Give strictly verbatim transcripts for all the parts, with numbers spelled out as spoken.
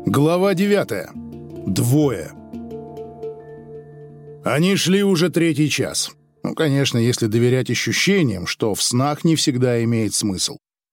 Глава девятая. Двое. Они шли уже третий час. Ну, конечно, если доверять ощущениям, что в снах не всегда имеет смысл.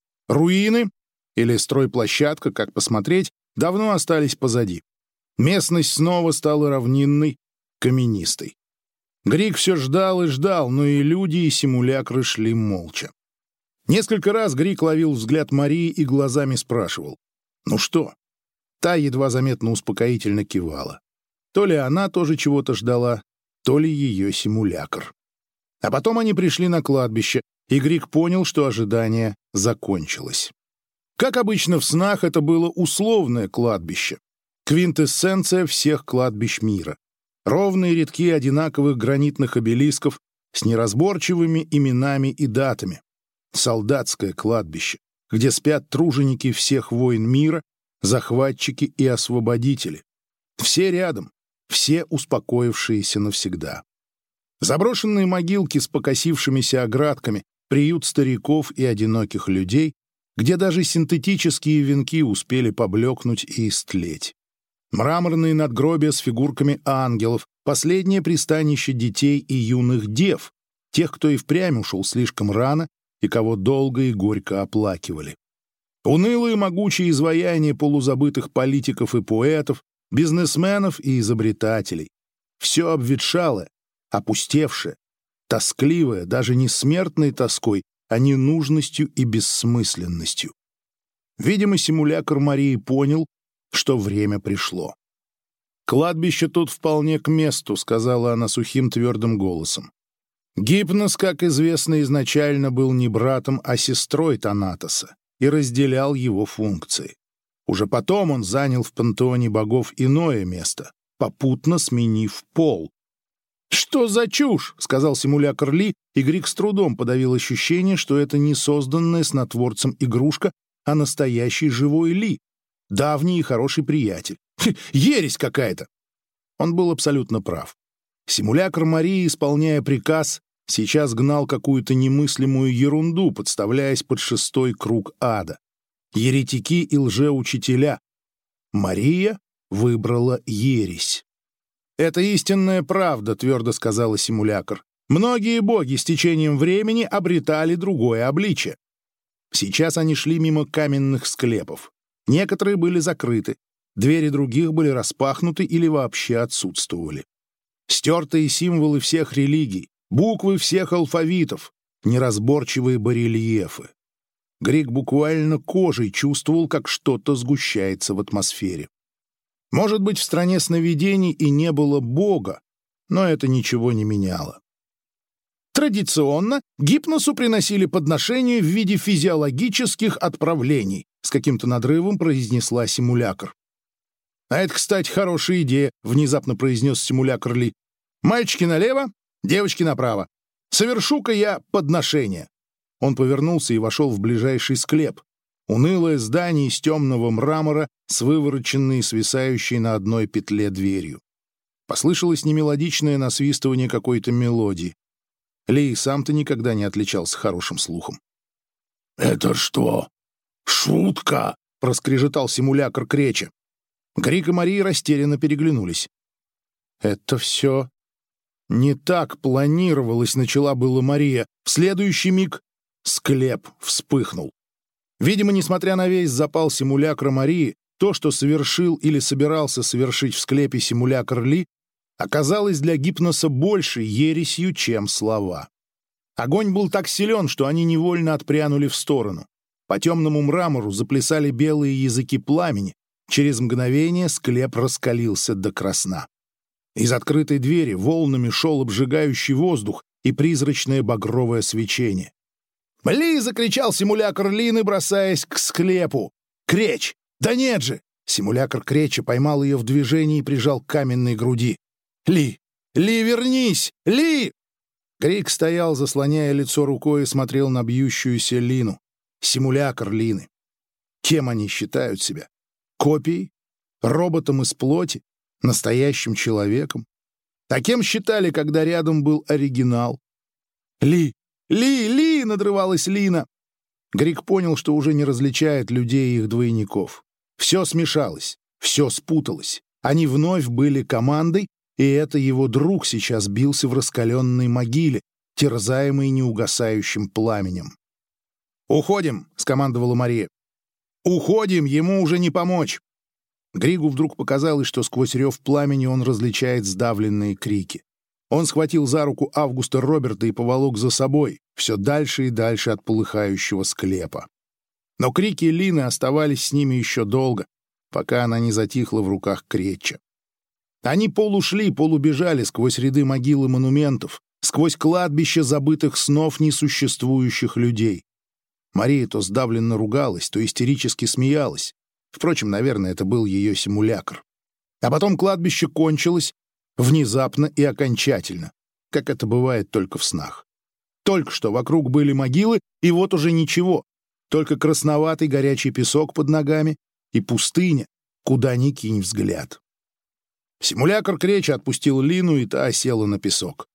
Руины, или стройплощадка, как посмотреть, давно остались позади. Местность снова стала равнинной, каменистой. Грик все ждал и ждал, но и люди, и симулякры шли молча. Несколько раз Грик ловил взгляд Марии и глазами спрашивал: «Ну что?» Та едва заметно успокоительно кивала. То ли она тоже чего-то ждала, то ли ее симулякр. А потом они пришли на кладбище, и Грик понял, что ожидание закончилось. Как обычно в снах, это было условное кладбище, квинтэссенция всех кладбищ мира. Ровные рядки одинаковых гранитных обелисков с неразборчивыми именами и датами. Солдатское кладбище, где спят труженики всех войн мира, захватчики и освободители. Все рядом, все успокоившиеся навсегда. Заброшенные могилки с покосившимися оградками, приют стариков и одиноких людей, где даже синтетические венки успели поблекнуть и истлеть. Мраморные надгробия с фигурками ангелов, последнее пристанище детей и юных дев, тех, кто и впрямь ушел слишком рано и кого долго и горько оплакивали. Унылые могучие изваяния полузабытых политиков и поэтов, бизнесменов и изобретателей. Все обветшалое, опустевшее, тоскливое, даже не смертной тоской, а ненужностью и бессмысленностью. Видимо, симулякр Марии понял, что время пришло. «Кладбище тут вполне к месту», — сказала она сухим твердым голосом. Гипнос, как известно, изначально был не братом, а сестрой Танатоса и разделял его функции. Уже потом он занял в пантеоне богов иное место, попутно сменив пол. «Что за чушь?» — сказал симулякр Ли, и Грик с трудом подавил ощущение, что это не созданная снотворцем игрушка, а настоящий живой Ли, давний и хороший приятель. Ересь какая-то! Он был абсолютно прав. Симулякр Марии, исполняя приказ, сейчас гнал какую-то немыслимую ерунду, подставляясь под шестой круг ада. Еретики и лжеучителя. Мария выбрала ересь. «Это истинная правда», — твердо сказала симулякр. «Многие боги с течением времени обретали другое обличие». Сейчас они шли мимо каменных склепов. Некоторые были закрыты, двери других были распахнуты или вообще отсутствовали. Стертые символы всех религий, буквы всех алфавитов, неразборчивые барельефы. Грик буквально кожей чувствовал, как что-то сгущается в атмосфере. Может быть, в стране сновидений и не было Бога, но это ничего не меняло. Традиционно гипносу приносили подношения в виде физиологических отправлений, с каким-то надрывом произнесла симулякр. «А это, кстати, хорошая идея», — внезапно произнес симулякр Ли. «Мальчики налево, девочки направо. Совершу-ка я подношение». Он повернулся и вошел в ближайший склеп. Унылое здание из темного мрамора с вывороченной и свисающей на одной петле дверью. Послышалось немелодичное насвистывание какой-то мелодии. Ли сам-то никогда не отличался хорошим слухом. «Это что, шутка?» — проскрежетал симулякр креча. Грик и Мария растерянно переглянулись. «Это все не так планировалось», — начала была Мария. В следующий миг склеп вспыхнул. Видимо, несмотря на весь запал симулякра Марии, то, что совершил или собирался совершить в склепе симулякр Ли, оказалось для гипноса большей ересью, чем слова. Огонь был так силен, что они невольно отпрянули в сторону. По темному мрамору заплясали белые языки пламени. Через мгновение склеп раскалился до красна. Из открытой двери волнами шел обжигающий воздух и призрачное багровое свечение. «Ли!» — закричал симулякр Лины, бросаясь к склепу. «Креч! Да нет же!» Симулякр Креча поймал ее в движении и прижал к каменной груди. «Ли! Ли, вернись! Ли!» Грик стоял, заслоняя лицо рукой, и смотрел на бьющуюся Лину. Симулякр Лины. Кем они считают себя? Копией? Роботом из плоти? Настоящим человеком? А кем считали, когда рядом был оригинал? «Ли! Ли! Ли!» — надрывалась Лина. Грик понял, что уже не различает людей и их двойников. Все смешалось. Все спуталось. Они вновь были командой, и это его друг сейчас бился в раскаленной могиле, терзаемый неугасающим пламенем. «Уходим!» — скомандовала Мария. «Уходим! Ему уже не помочь!» Григу вдруг показалось, что сквозь рев пламени он различает сдавленные крики. Он схватил за руку Августа Роберта и поволок за собой, все дальше и дальше от полыхающего склепа. Но крики Лины оставались с ними еще долго, пока она не затихла в руках Креча. Они полушли, полубежали сквозь ряды могил и монументов, сквозь кладбище забытых снов несуществующих людей. Мария то сдавленно ругалась, то истерически смеялась. Впрочем, наверное, это был ее симулякр. А потом кладбище кончилось, внезапно и окончательно, как это бывает только в снах. Только что вокруг были могилы, и вот уже ничего, только красноватый горячий песок под ногами и пустыня, куда ни кинь взгляд. Симулякр Креча отпустил Лину, и та осела на песок.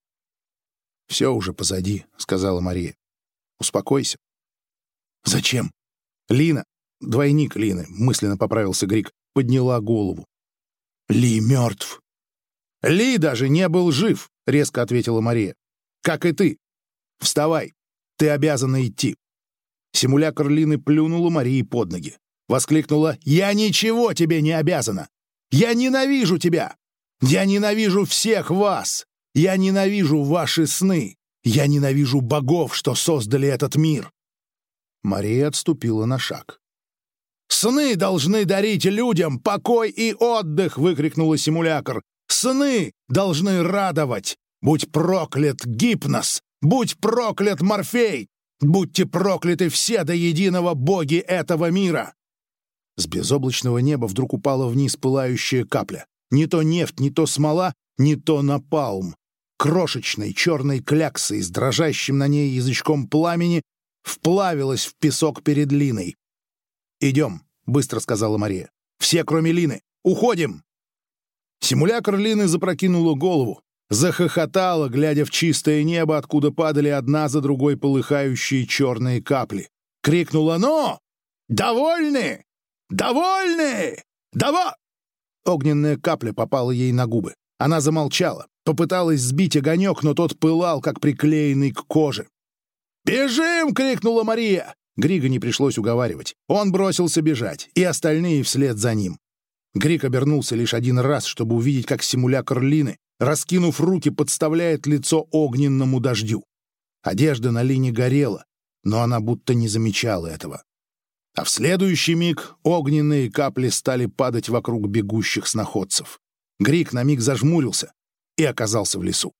«Все уже позади», — сказала Мария. «Успокойся». «Зачем?» «Лина, двойник Лины», — мысленно поправился Григ, подняла голову. «Ли мертв». «Ли даже не был жив», — резко ответила Мария. «Как и ты. Вставай, ты обязана идти». Симулякр Лины плюнула Марии под ноги. Воскликнула: «Я ничего тебе не обязана! Я ненавижу тебя! Я ненавижу всех вас! Я ненавижу ваши сны! Я ненавижу богов, что создали этот мир!» Мария отступила на шаг. «Сны должны дарить людям покой и отдых!» — выкрикнула Симулякр. «Сны должны радовать! Будь проклят Гипнос! Будь проклят Морфей! Будьте прокляты все до единого боги этого мира!» С безоблачного неба вдруг упала вниз пылающая капля. Не то нефть, не то смола, не то напалм. Крошечной черной кляксой с дрожащим на ней язычком пламени вплавилась в песок перед Линой. «Идем», — быстро сказала Мария. «Все, кроме Лины. Уходим!» Симулякр Лины запрокинула голову, захохотала, глядя в чистое небо, откуда падали одна за другой полыхающие черные капли. Крикнула: «Ну! Довольны! Довольны! Дово...» Огненная капля попала ей на губы. Она замолчала, попыталась сбить огонек, но тот пылал, как приклеенный к коже. «Бежим!» — крикнула Мария. Грига не пришлось уговаривать. Он бросился бежать, и остальные вслед за ним. Григ обернулся лишь один раз, чтобы увидеть, как симулякр Лины, раскинув руки, подставляет лицо огненному дождю. Одежда на Лине горела, но она будто не замечала этого. А в следующий миг огненные капли стали падать вокруг бегущих сноходцев. Григ на миг зажмурился и оказался в лесу.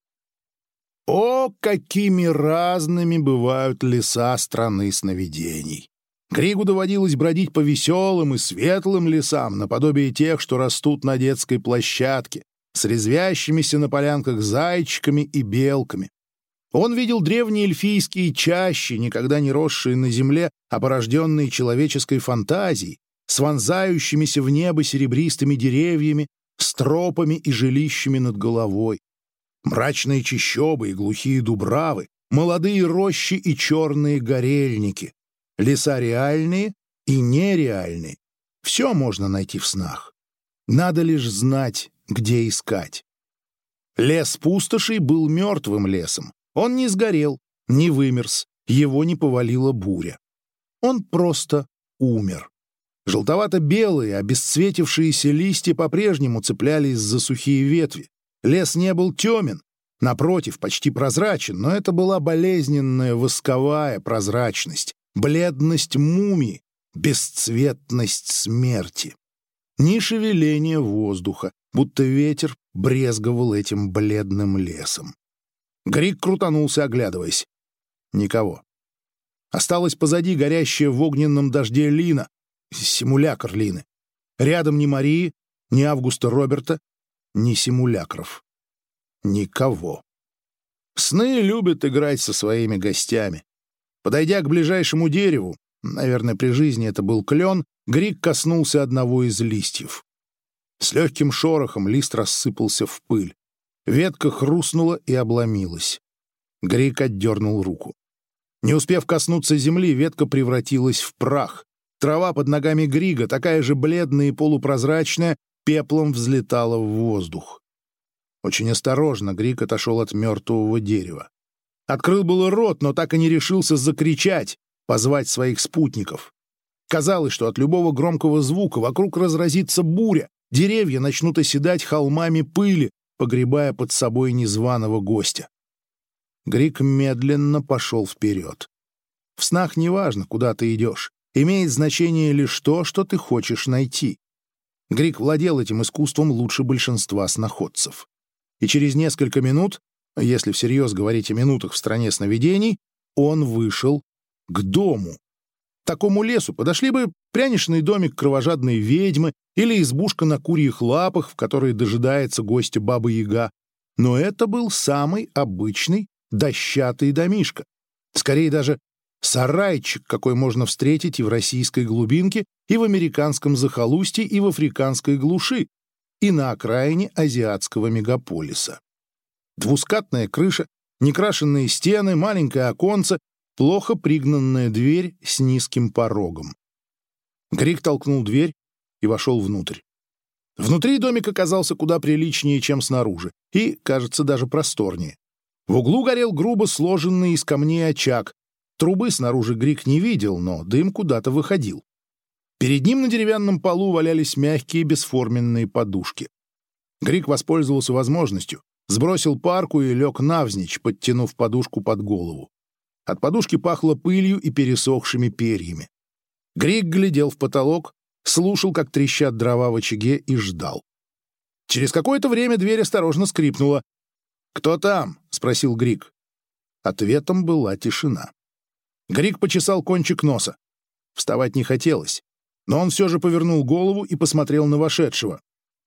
О, какими разными бывают леса страны сновидений! Григу доводилось бродить по веселым и светлым лесам, наподобие тех, что растут на детской площадке, с резвящимися на полянках зайчиками и белками. Он видел древние эльфийские чащи, никогда не росшие на земле, а порожденные человеческой фантазией, с вонзающимися в небо серебристыми деревьями, с тропами и жилищами над головой. Мрачные чащобы и глухие дубравы, молодые рощи и черные горельники. Леса реальные и нереальные. Все можно найти в снах. Надо лишь знать, где искать. Лес пустошей был мертвым лесом. Он не сгорел, не вымерз, его не повалила буря. Он просто умер. Желтовато-белые, обесцветившиеся листья по-прежнему цеплялись за сухие ветви. Лес не был темен, напротив, почти прозрачен, но это была болезненная восковая прозрачность, бледность мумии, бесцветность смерти. Ни шевеления воздуха, будто ветер брезговал этим бледным лесом. Григ крутанулся, оглядываясь. Никого. Осталась позади горящая в огненном дожде Лина, симулякр Лины. Рядом ни Марии, ни Августа Роберта, ни симулякров. Никого. Сны любят играть со своими гостями. Подойдя к ближайшему дереву, наверное, при жизни это был клен, Григ коснулся одного из листьев. С легким шорохом лист рассыпался в пыль. Ветка хрустнула и обломилась. Григ отдернул руку. Не успев коснуться земли, ветка превратилась в прах. Трава под ногами Грига, такая же бледная и полупрозрачная, пеплом взлетала в воздух. Очень осторожно Григ отошел от мертвого дерева. Открыл было рот, но так и не решился закричать, позвать своих спутников. Казалось, что от любого громкого звука вокруг разразится буря, деревья начнут оседать холмами пыли, погребая под собой незваного гостя. Григ медленно пошел вперед. В снах неважно, куда ты идешь. Имеет значение лишь то, что ты хочешь найти. Григ владел этим искусством лучше большинства сноходцев. И через несколько минут, если всерьез говорить о минутах в стране сновидений, он вышел к дому. К такому лесу подошли бы пряничный домик кровожадной ведьмы или избушка на курьих лапах, в которой дожидается гостя Баба-Яга. Но это был самый обычный дощатый домишко. Скорее даже сарайчик, какой можно встретить и в российской глубинке, и в американском захолустье, и в африканской глуши, и на окраине азиатского мегаполиса. Двускатная крыша, некрашенные стены, маленькое оконце, плохо пригнанная дверь с низким порогом. Григ толкнул дверь и вошел внутрь. Внутри домик оказался куда приличнее, чем снаружи, и, кажется, даже просторнее. В углу горел грубо сложенный из камней очаг. Трубы снаружи Григ не видел, но дым куда-то выходил. Перед ним на деревянном полу валялись мягкие бесформенные подушки. Григ воспользовался возможностью, сбросил парку и лег навзничь, подтянув подушку под голову. От подушки пахло пылью и пересохшими перьями. Григ глядел в потолок, слушал, как трещат дрова в очаге, и ждал. Через какое-то время дверь осторожно скрипнула. «Кто там?» — спросил Григ. Ответом была тишина. Григ почесал кончик носа. Вставать не хотелось, но он все же повернул голову и посмотрел на вошедшего.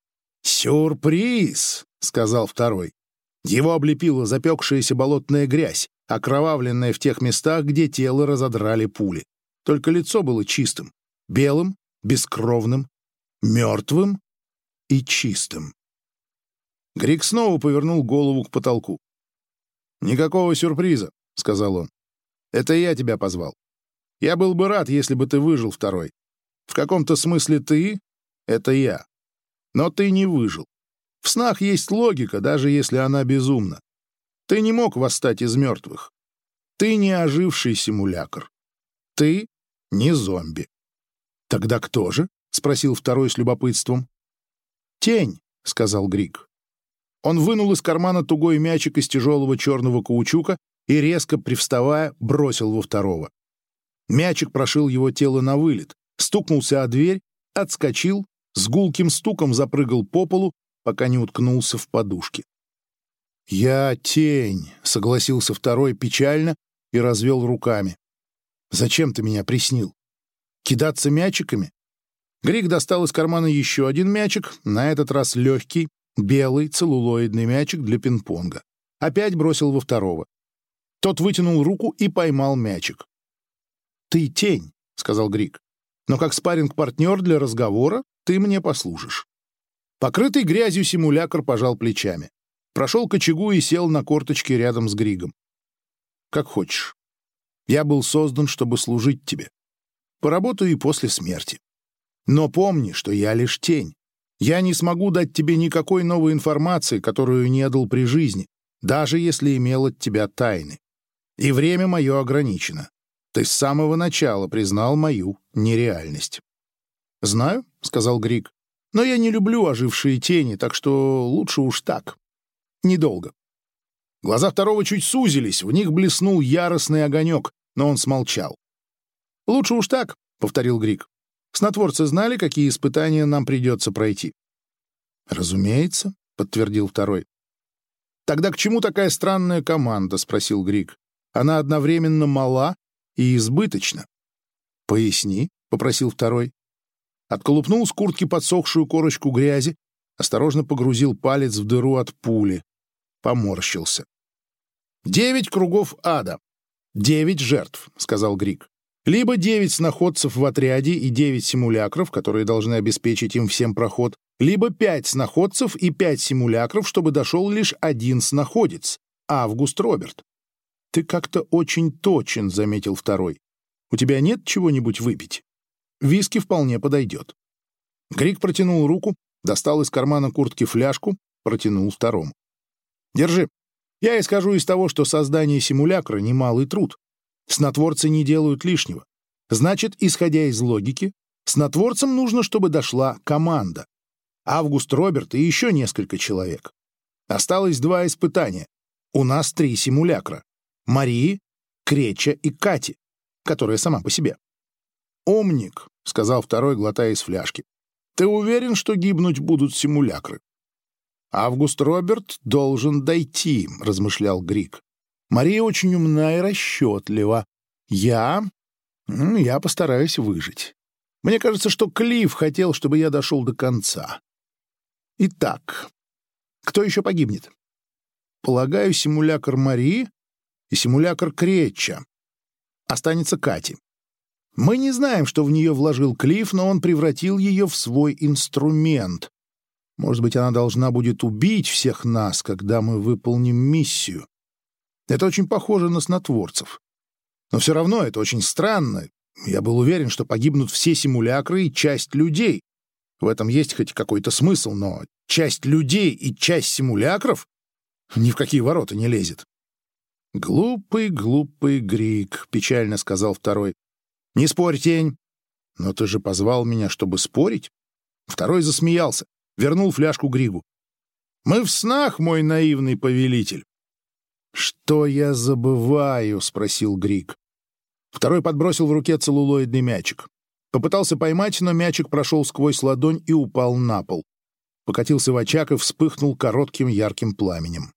«Сюрприз!» — сказал второй. Его облепила запекшаяся болотная грязь, окровавленная в тех местах, где тело разодрали пули. Только лицо было чистым, белым, бескровным, мертвым и чистым. Григ снова повернул голову к потолку. «Никакого сюрприза», — сказал он. «Это я тебя позвал. Я был бы рад, если бы ты выжил, второй. В каком-то смысле ты — это я. Но ты не выжил. В снах есть логика, даже если она безумна. Ты не мог восстать из мертвых. Ты не оживший симулякр. Ты не зомби». «Тогда кто же?» — спросил второй с любопытством. «Тень», — сказал Григ. Он вынул из кармана тугой мячик из тяжелого черного каучука и, резко привставая, бросил во второго. Мячик прошил его тело на вылет, стукнулся о дверь, отскочил, с гулким стуком запрыгал по полу, пока не уткнулся в подушке. «Я тень», — согласился второй печально и развел руками. «Зачем ты меня приснил? Кидаться мячиками?» Григ достал из кармана еще один мячик, на этот раз легкий, белый целлулоидный мячик для пинг-понга. Опять бросил во второго. Тот вытянул руку и поймал мячик. «Ты тень», — сказал Григ, — «но как спарринг-партнер для разговора ты мне послужишь». Покрытый грязью симулякр пожал плечами. Прошел к очагу и сел на корточки рядом с Григом. «Как хочешь. Я был создан, чтобы служить тебе. Поработаю и после смерти. Но помни, что я лишь тень. Я не смогу дать тебе никакой новой информации, которую не дал при жизни, даже если имел от тебя тайны. И время мое ограничено. Ты с самого начала признал мою нереальность». «Знаю», — сказал Григ, — «но я не люблю ожившие тени, так что лучше уж так. Недолго». Глаза второго чуть сузились, в них блеснул яростный огонек, но он смолчал. «Лучше уж так», — повторил Григ. «Снотворцы знали, какие испытания нам придется пройти?» «Разумеется», — подтвердил второй. «Тогда к чему такая странная команда?» — спросил Григ. «Она одновременно мала и избыточна». «Поясни», — попросил второй. Отколупнул с куртки подсохшую корочку грязи, осторожно погрузил палец в дыру от пули. Поморщился. «Девять кругов ада. Девять жертв», — сказал Григ. «Либо девять сноходцев в отряде и девять симулякров, которые должны обеспечить им всем проход, либо пять сноходцев и пять симулякров, чтобы дошел лишь один сноходец — Август Роберт». «Ты как-то очень точен», — заметил второй. «У тебя нет чего-нибудь выпить?» Виски вполне подойдет. Грик протянул руку, достал из кармана куртки фляжку, протянул второму. «Держи. Я исхожу из того, что создание симулякра — немалый труд. Снотворцы не делают лишнего. Значит, исходя из логики, снотворцам нужно, чтобы дошла команда. Август Роберт и еще несколько человек. Осталось два испытания. У нас три симулякра. Марии, Креча и Кати, которая сама по себе. «Умник», — сказал второй, глотая из фляжки. «Ты уверен, что гибнуть будут симулякры?» «Август Роберт должен дойти», — размышлял Грик. «Мария очень умна и расчетлива. Я... я постараюсь выжить. Мне кажется, что Клифф хотел, чтобы я дошел до конца. Итак, кто еще погибнет? Полагаю, симулякр Марии и симулякр Креча. Останется Кати. Мы не знаем, что в нее вложил Клифф, но он превратил ее в свой инструмент. Может быть, она должна будет убить всех нас, когда мы выполним миссию. Это очень похоже на снотворцев. Но все равно это очень странно. Я был уверен, что погибнут все симулякры и часть людей. В этом есть хоть какой-то смысл, но часть людей и часть симулякров ни в какие ворота не лезет. «Глупый, глупый Грик», — печально сказал второй. «Не спорь, тень». «Но ты же позвал меня, чтобы спорить». Второй засмеялся, вернул фляжку Григу. «Мы в снах, мой наивный повелитель». «Что я забываю?» — спросил Грик. Второй подбросил в руке целлулоидный мячик. Попытался поймать, но мячик прошел сквозь ладонь и упал на пол. Покатился в очаг и вспыхнул коротким ярким пламенем.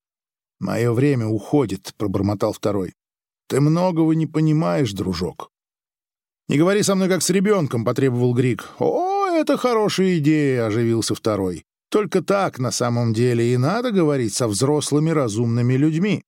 «Мое время уходит», — пробормотал второй. «Ты многого не понимаешь, дружок». «Не говори со мной, как с ребенком», — потребовал Грик. «О, это хорошая идея», — оживился второй. «Только так на самом деле и надо говорить со взрослыми разумными людьми.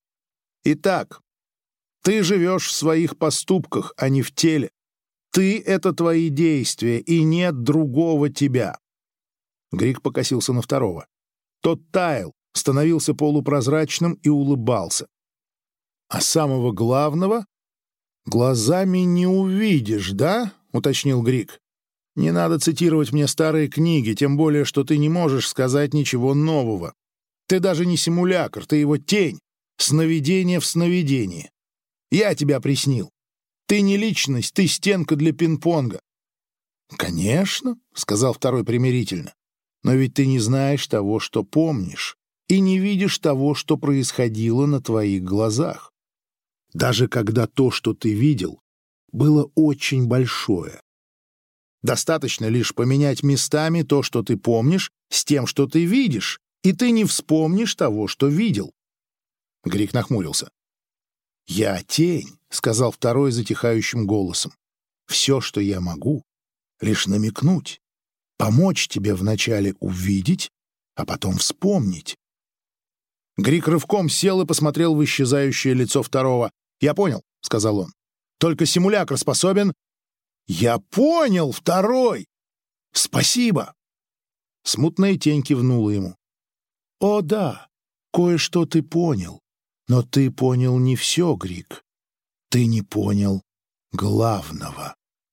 Итак, ты живешь в своих поступках, а не в теле. Ты — это твои действия, и нет другого тебя». Грик покосился на второго. Тот таял, становился полупрозрачным и улыбался. «А самого главного глазами не увидишь, да?» — уточнил Грик. «Не надо цитировать мне старые книги, тем более, что ты не можешь сказать ничего нового. Ты даже не симулякр, ты его тень, сновидение в сновидении. Я тебя приснил. Ты не личность, ты стенка для пинг-понга». «Конечно», — сказал второй примирительно, «но ведь ты не знаешь того, что помнишь, и не видишь того, что происходило на твоих глазах. Даже когда то, что ты видел, было очень большое. Достаточно лишь поменять местами то, что ты помнишь, с тем, что ты видишь, и ты не вспомнишь того, что видел». Грик нахмурился. «Я тень», — сказал второй затихающим голосом. «Все, что я могу, лишь намекнуть, помочь тебе вначале увидеть, а потом вспомнить». Грик рывком сел и посмотрел в исчезающее лицо второго. «Я понял», — сказал он. «Только симулякр способен...» «Я понял, второй! Спасибо!» Смутная тень кивнула ему. «О да, кое-что ты понял, но ты понял не все, Грик. Ты не понял главного».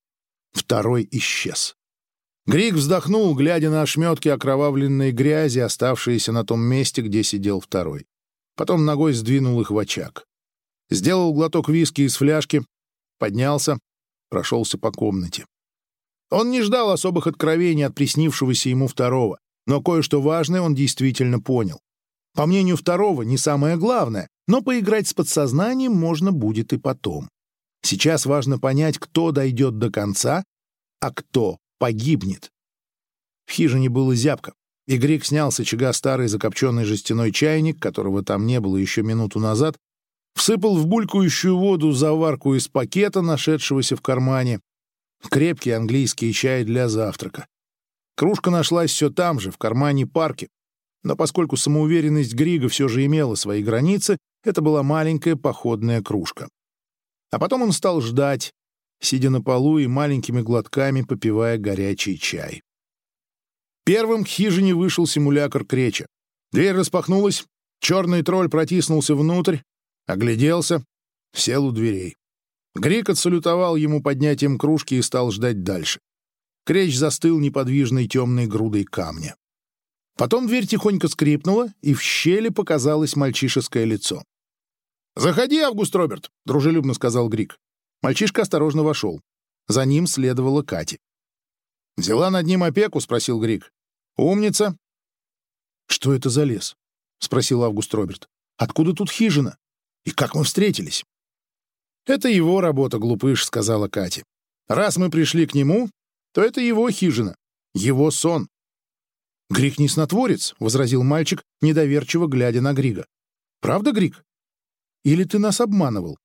Второй исчез. Грик вздохнул, глядя на ошметки окровавленной грязи, оставшиеся на том месте, где сидел второй. Потом ногой сдвинул их в очаг. Сделал глоток виски из фляжки, поднялся, прошелся по комнате. Он не ждал особых откровений от приснившегося ему второго, но кое-что важное он действительно понял. По мнению второго, не самое главное, но поиграть с подсознанием можно будет и потом. Сейчас важно понять, кто дойдет до конца, а кто погибнет. В хижине было зябко, и Грик снял с очага старый закопченный жестяной чайник, которого там не было еще минуту назад, всыпал в булькающую воду заварку из пакета, нашедшегося в кармане. Крепкий английский чай для завтрака. Кружка нашлась все там же, в кармане парки. Но поскольку самоуверенность Грига все же имела свои границы, это была маленькая походная кружка. А потом он стал ждать, сидя на полу и маленькими глотками попивая горячий чай. Первым к хижине вышел симулякр Креча. Дверь распахнулась, черный тролль протиснулся внутрь, огляделся, сел у дверей. Грик отсалютовал ему поднятием кружки и стал ждать дальше. Креч застыл неподвижной темной грудой камня. Потом дверь тихонько скрипнула, и в щели показалось мальчишеское лицо. «Заходи, Август Роберт», — дружелюбно сказал Грик. Мальчишка осторожно вошел. За ним следовала Катя. «Взяла над ним опеку?» — спросил Грик. «Умница». «Что это за лес?» — спросил Август Роберт. «Откуда тут хижина? И как мы встретились?» «Это его работа, глупыш», — сказала Катя. «Раз мы пришли к нему, то это его хижина, его сон». «Грик не снотворец», — возразил мальчик, недоверчиво глядя на Грига. «Правда, Грик? Или ты нас обманывал?»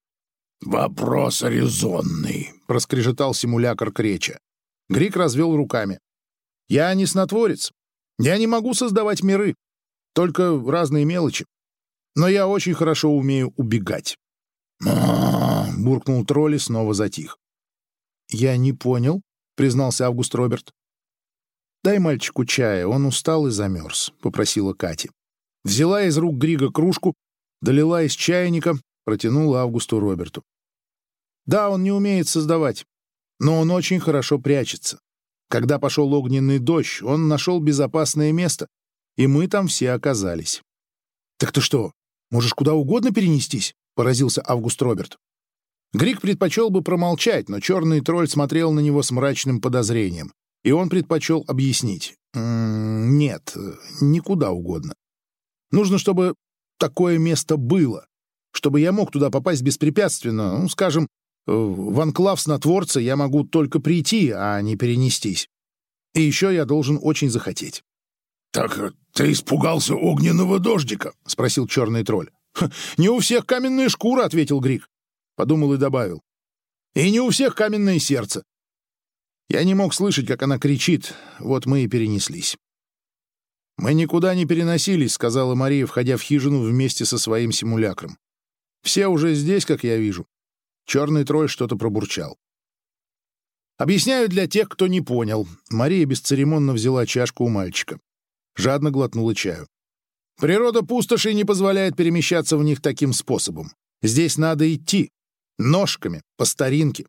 «Вопрос резонный», — проскрежетал симулякр Креча. Грик развел руками. «Я не снотворец. Я не могу создавать миры. Только разные мелочи. Но я очень хорошо умею убегать». «А-а-а», буркнул тролль и снова затих. «Я не понял», — признался Август Роберт. «Дай мальчику чая, он устал и замерз», — попросила Катя. Взяла из рук Грига кружку, долила из чайника, протянула Августу Роберту. «Да, он не умеет создавать, но он очень хорошо прячется. Когда пошел огненный дождь, он нашел безопасное место, и мы там все оказались». «Так ты что, можешь куда угодно перенестись?» — поразился Август Роберт. Григ предпочел бы промолчать, но черный тролль смотрел на него с мрачным подозрением, и он предпочел объяснить. «М-м, «Нет, никуда угодно. Нужно, чтобы такое место было, чтобы я мог туда попасть беспрепятственно. Ну, скажем, в анклав снотворца я могу только прийти, а не перенестись. И еще я должен очень захотеть». «Так ты испугался огненного дождика?» — спросил черный тролль. «Не у всех каменная шкура», — ответил Григ. Подумал и добавил. «И не у всех каменное сердце». Я не мог слышать, как она кричит, вот мы и перенеслись. «Мы никуда не переносились», — сказала Мария, входя в хижину вместе со своим симулякром. «Все уже здесь, как я вижу». Черный тролль что-то пробурчал. «Объясняю для тех, кто не понял». Мария бесцеремонно взяла чашку у мальчика. Жадно глотнула чаю. «Природа пустошей не позволяет перемещаться в них таким способом. Здесь надо идти. Ножками, по старинке».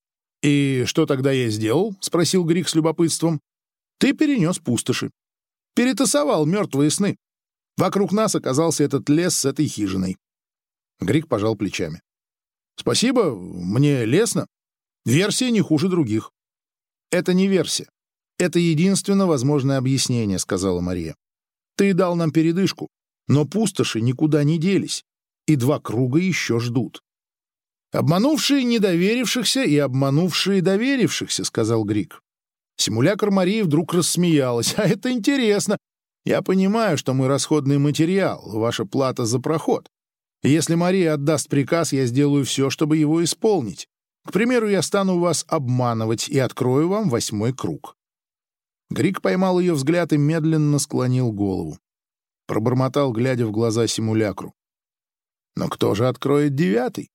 «И что тогда я сделал?» — спросил Григ с любопытством. «Ты перенес пустоши. Перетасовал мертвые сны. Вокруг нас оказался этот лес с этой хижиной». Григ пожал плечами. «Спасибо, мне лестно. Версия не хуже других». «Это не версия. Это единственно возможное объяснение», — сказала Мария. «Ты дал нам передышку, но пустоши никуда не делись, и два круга еще ждут». «Обманувшие недоверившихся и обманувшие доверившихся», — сказал Григ. Симулякр Марии вдруг рассмеялась. «А это интересно. Я понимаю, что мы расходный материал, ваша плата за проход. Если Мария отдаст приказ, я сделаю все, чтобы его исполнить. К примеру, я стану вас обманывать и открою вам восьмой круг». Григ поймал ее взгляд и медленно склонил голову. Пробормотал, глядя в глаза симулякру. «Но кто же откроет девятый?»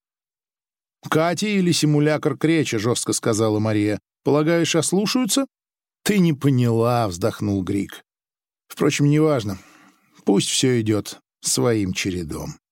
«Катя или симулякр Креча», — жестко сказала Мария. «Полагаешь, ослушаются?» «Ты не поняла», — вздохнул Григ. «Впрочем, неважно. Пусть все идет своим чередом».